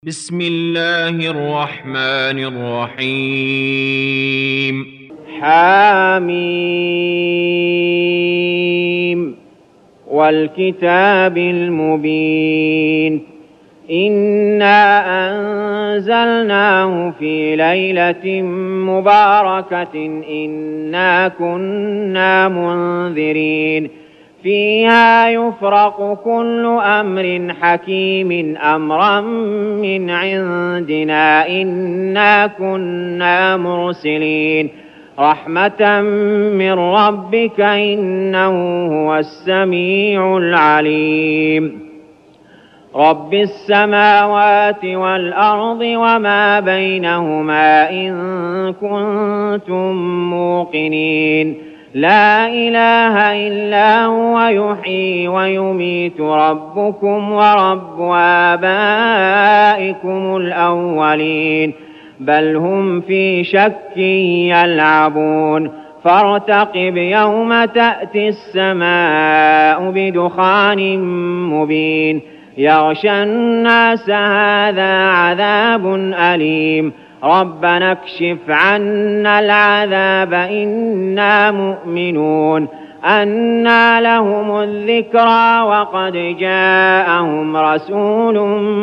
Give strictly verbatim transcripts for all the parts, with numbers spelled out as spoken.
بسم الله الرحمن الرحيم حاميم والكتاب المبين إنا أنزلناه في ليلة مباركة إنا كنا منذرين فيها يفرق كل أمر حكيم أمرا من عندنا إنا كنا مرسلين رحمة من ربك إنه هو السميع العليم رب السماوات والأرض وما بينهما إن كنتم موقنين لا إله إلا هو يحيي ويميت ربكم ورب آبائكم الأولين بل هم في شك يلعبون فارتقب يوم تأتي السماء بدخان مبين يغشى الناس هذا عذاب أليم ربنا اكشف عنا العذاب إنا مؤمنون أنى لهم الذكرى وقد جاءهم رسول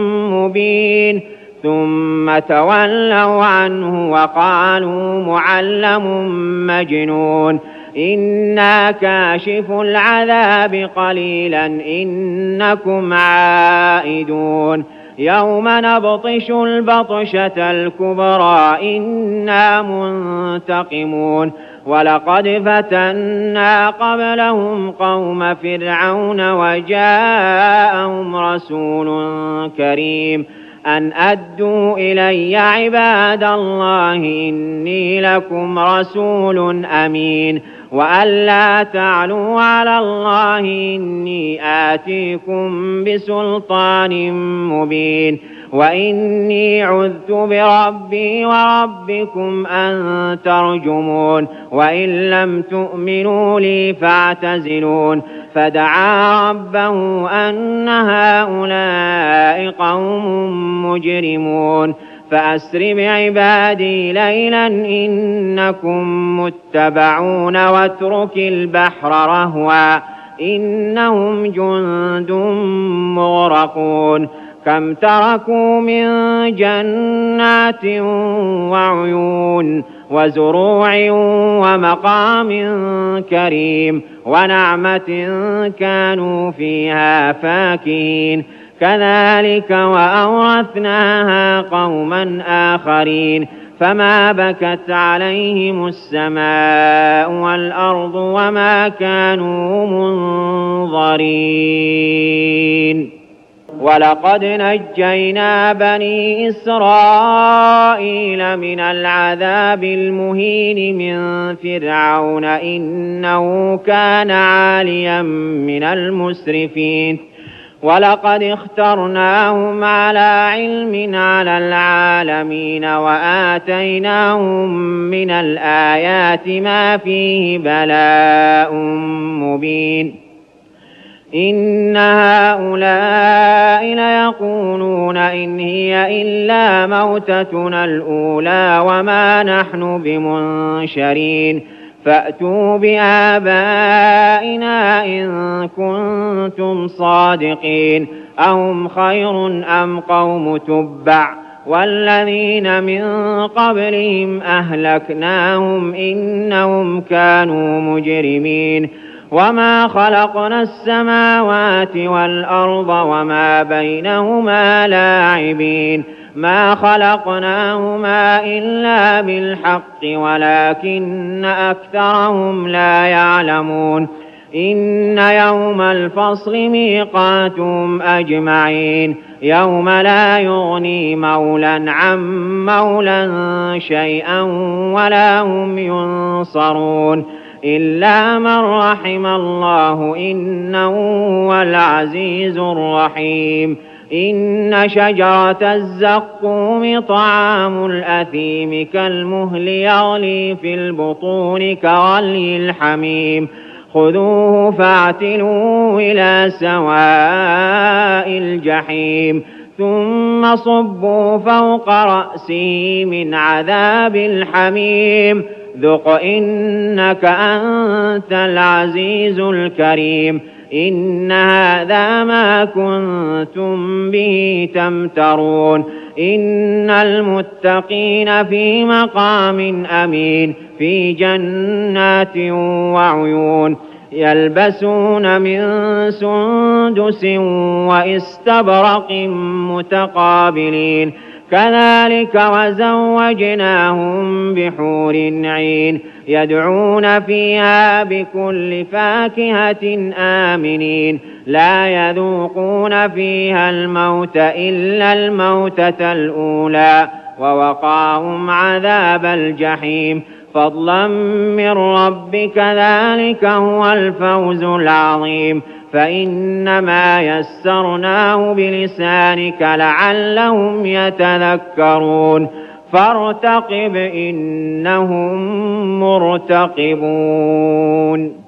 مبين ثم تولوا عنه وقالوا معلم مجنون إنا كاشف العذاب قليلا إنكم عائدون يوم نبطش البطشة الكبرى إنا منتقمون ولقد فتنا قبلهم قوم فرعون وجاءهم رسول كريم أن أدوا إلي عباد الله إني لكم رسول أمين وأن لا تعلوا على الله إني آتيكم بسلطان مبين وإني عذت بربي وربكم أن ترجمون وإن لم تؤمنوا لي فاعتزلون فدعا ربه أن هؤلاء قوم مجرمون فأسر بعبادي ليلا إنكم متبعون واترك البحر رهوا إنهم جند مغرقون كم تركوا من جنات وعيون وزروع ومقام كريم ونعمة كانوا فيها فاكهين كذلك وأورثناها قوما آخرين فما بكت عليهم السماء والأرض وما كانوا منظرين ولقد نجينا بني إسرائيل من العذاب المهين من فرعون إنه كان عاليا من المسرفين ولقد اخترناهم على علم على العالمين وآتيناهم من الآيات ما فيه بلاء مبين إن هؤلاء ليقولون إن هي إلا موتتنا الأولى وما نحن بمنشرين فأتوا بآبائنا إن كنتم صادقين أهم خير أم قوم تبع والذين من قبلهم أهلكناهم إنهم كانوا مجرمين وما خلقنا السماوات والأرض وما بينهما لاعبين ما خلقناهما إلا بالحق ولكن أكثرهم لا يعلمون إن يوم الفصل ميقاتهم أجمعين يوم لا يغني مولى عن مولى شيئا ولا هم ينصرون إلا من رحم الله إنه هو العزيز الرحيم إن شجرة الزقوم طعام الأثيم كالمهل يغلي في البطون كغلي الحميم خذوه فاعتلوه إلى سواء الجحيم ثم صبوا فوق رأسه من عذاب الحميم ذق إنك أنت العزيز الكريم إن هذا ما كنتم به تمترون إن المتقين في مقام أمين في جنات وعيون يلبسون من سندس واستبرق متقابلين كذلك وزوجناهم بحور عين يدعون فيها بكل فاكهة آمنين لا يذوقون فيها الموت إلا الموتة الأولى ووقاهم عذاب الجحيم فضلا من ربك ذلك هو الفوز العظيم فإنما يسرناه بلسانك لعلهم يتذكرون فارتقب إنهم مرتقبون.